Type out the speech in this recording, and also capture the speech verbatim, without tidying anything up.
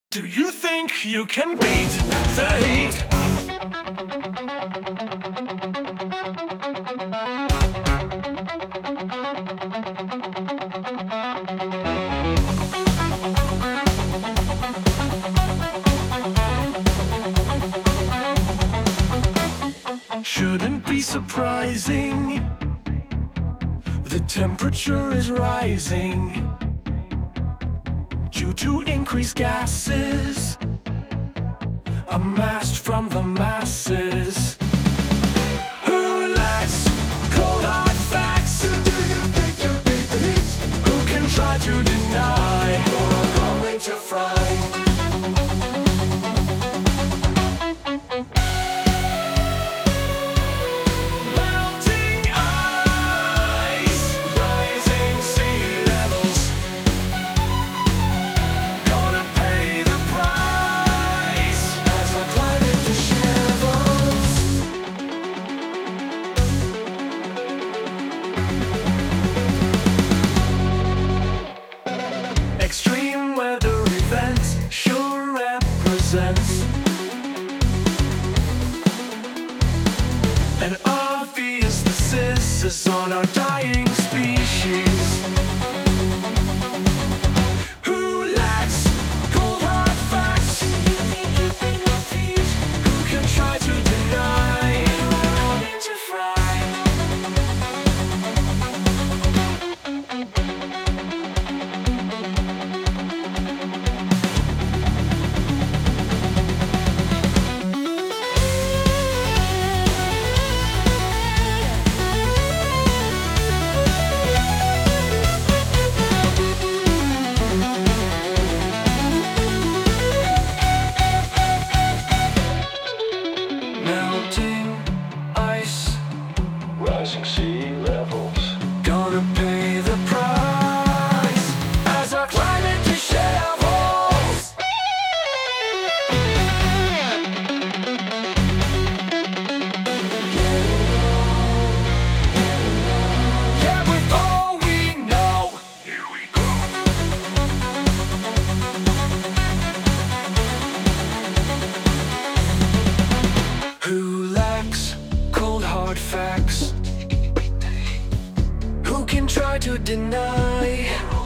Do you think you can beat the heat? Shouldn't be surprising. The temperature is rising due to increased gases amassed from the masses. Who likes cold hard facts? Who do you think you beat the heat? Who can try to deny you're going to fry? Extreme weather events sure represents an obvious emphasis on our dying species. Who lacks cold hard facts? Who can try to deny we're all into fry? Rising sea levels, gonna pay the price as our climate dishevels. Yeah, with all we know, here we go. Who lacks cold hard facts? Who can try to deny